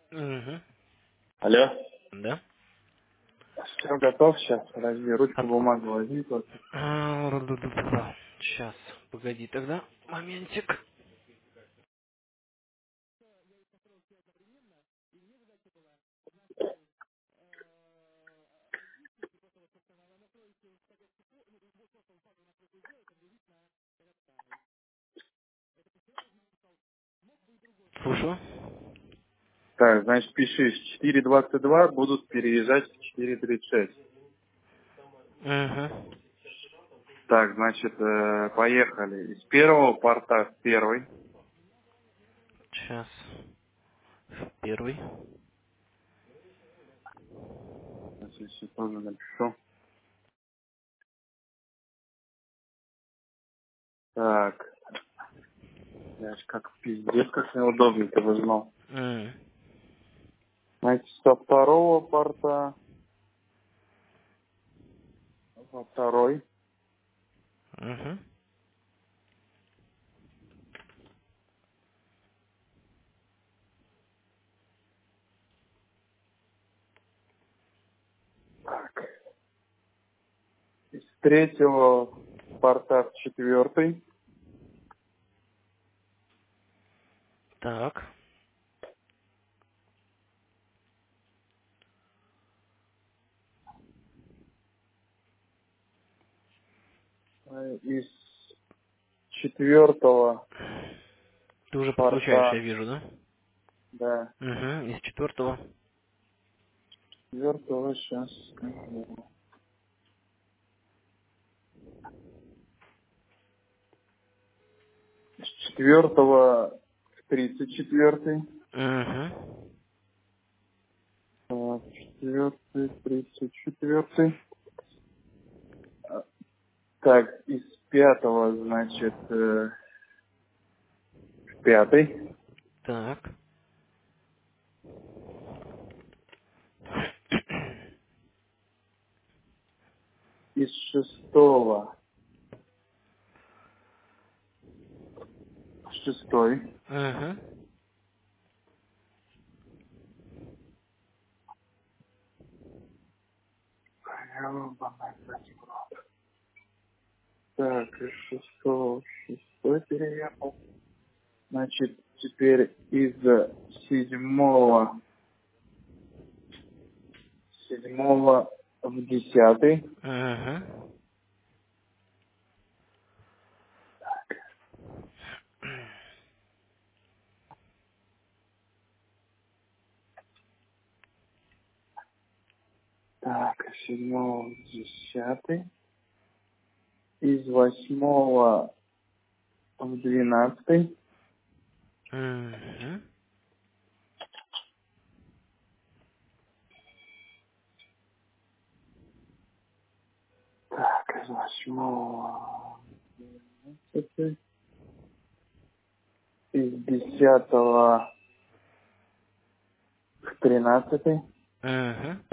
Угу. Алло. Да? Все готов сейчас. Подожди, ручку, От- бумагу возьми тут. Сейчас, погоди тогда. Моментик. Слушаю. Так, значит, пиши, с 4.22 будут переезжать в 4.36. Угу. Так, значит, поехали. Из первого порта в первый. Сейчас. Первый. Сейчас я тоже напишу. Так, знаешь, как пиздец, как неудобно ты вызнал. Угу. Значит, со второго порта во второй. Так, из третьего порта в четвертый. Так. Из четвертого Ты уже подключаешь, я порта, вижу, да? да, Угу. Из четвертого. четвертого сейчас скажу. С четвертого в 34-й. Угу. Четвертый, 34-й. Так, из пятого, значит, в пятый. Так. Из шестого в шестой. Угу. Так, из шестого в шестой переехал. Значит, теперь из седьмого в десятый. Угу. Так, из седьмого в десятый. Из восьмого в двенадцатый. Угу. Так, из восьмого в 12, из десятого в 13. Угу.